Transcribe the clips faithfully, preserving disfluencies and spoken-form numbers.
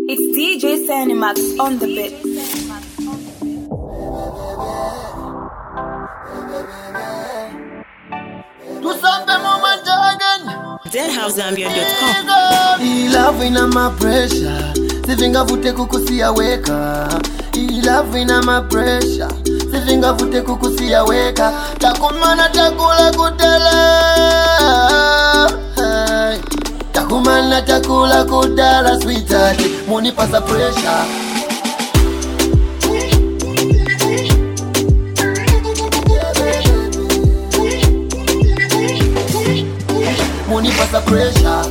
It's D J Sanimax on the bit. Do something moment again. dead house zambia dot com. I love ina my pressure. Sivinga vute kukusia weka. I love ina my pressure. Sivinga vute kukusia weka. Takumana takula kutela. Hey. Takumana takula kudala sweetheart. Muni pasa pressure. Money pass the pressure.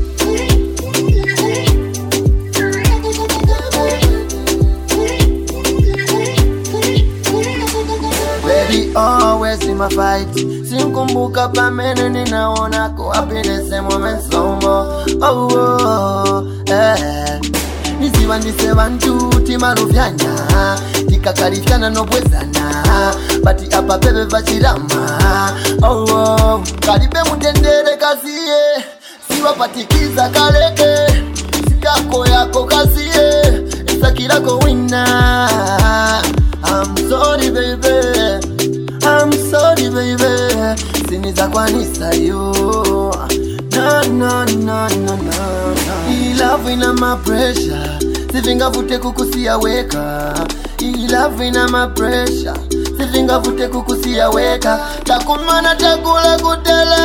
Baby always in my fight. Simkumbuka pamene ninaona ko happiness moment somo. Oh oh eh. Nisiwa nisewa ntuti maruvyanya. Tikakarishana nobwezana. Bati apa bebe vachirama. Oh oh. Karibe mutendere kaziye. Siwa patikiza kaleke. Sikako yako kaziye. Isakira ko wina. I'm sorry baby. I'm sorry baby. Siniza kwa nisa yo. No no no no no. I love ina my pressure. Sivinga vute kukusia weka. I love ina my pressure. Sivinga vute kukusia weka. Takumana takula kutela.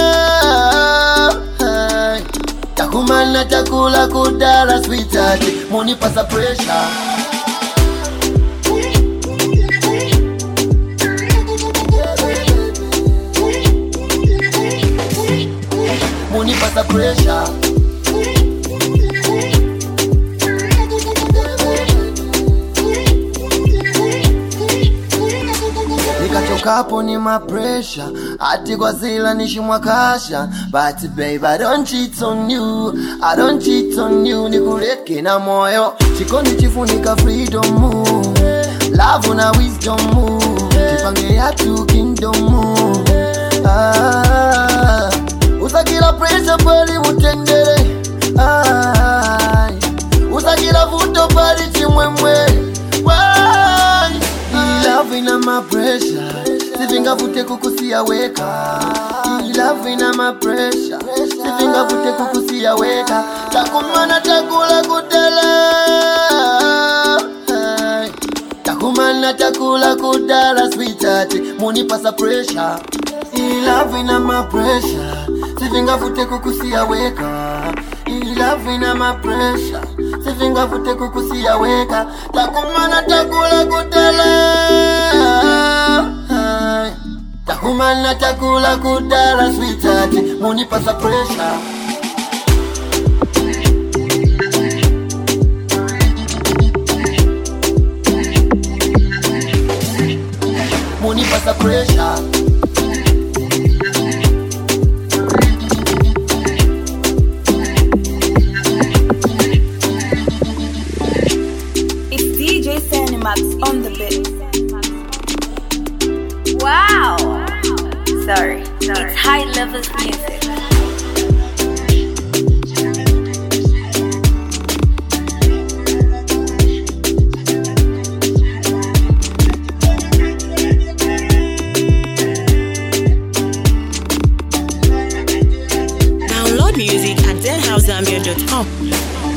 Hey. Takumana takula kudala sweetheart. Money pasa pressure. Money pasa pressure. Nikachokapo ni my pressure. Ati kwa zila nishimwa kasha. But babe I don't cheat on you. I don't cheat on you. Nikureke na moyo. Chikoni chifunika freedom. Love na wisdom. Tipange ya tu kingdom. Ah, usakila pressure pali mutendere. Ah, usakila vuto pali chimwemwe. Why? I love ina my pressure. Sivinga vute kukusia weka. I love ina my pressure. Sivinga vute kukusia weka. Takumana takula kutela. Hey. Takumana takula kudala sweetheart. Money pasa pressure. I love ina my pressure. Sivinga vute kukusia weka. I love ina my pressure. Sivinga vute kukusia weka. Takumana takula kutela. Hey. Takumana takula kudala sweetheart. Money pasa pressure. Money pasa pressure. On the bit. Wow. Sorry, Sorry. It's high levels music. Download music at dead house zambia dot com.